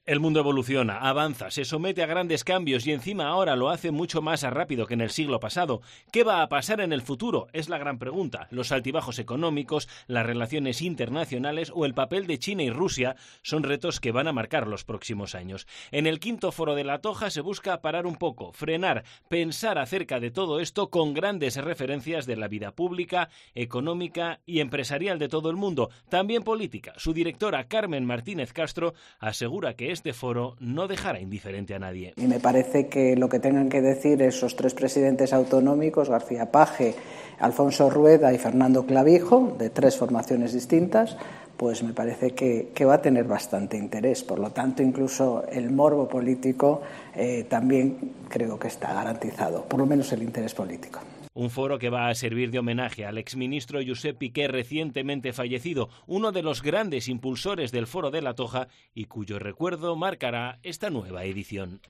El mundo evoluciona, avanza, se somete a grandes cambios y encima ahora lo hace mucho más rápido que en el siglo pasado. ¿Qué va a pasar en el futuro? Es la gran pregunta. Los altibajos económicos, las relaciones internacionales o el papel de China y Rusia son retos que van a marcar los próximos años. En el quinto foro de La Toja se busca parar un poco, frenar, pensar acerca de todo esto con grandes referencias de la vida pública, económica y empresarial de todo el mundo, también política. Su directora, Carmen Martínez Castro, asegura que este foro no dejará indiferente a nadie. Y me parece que lo que tengan que decir esos tres presidentes autonómicos, García Page, Alfonso Rueda y Fernando Clavijo, de tres formaciones distintas, pues me parece que va a tener bastante interés. Por lo tanto, incluso el morbo político también creo que está garantizado, por lo menos el interés político. Un foro que va a servir de homenaje al exministro Josep Piqué, recientemente fallecido, uno de los grandes impulsores del Foro de La Toja y cuyo recuerdo marcará esta nueva edición.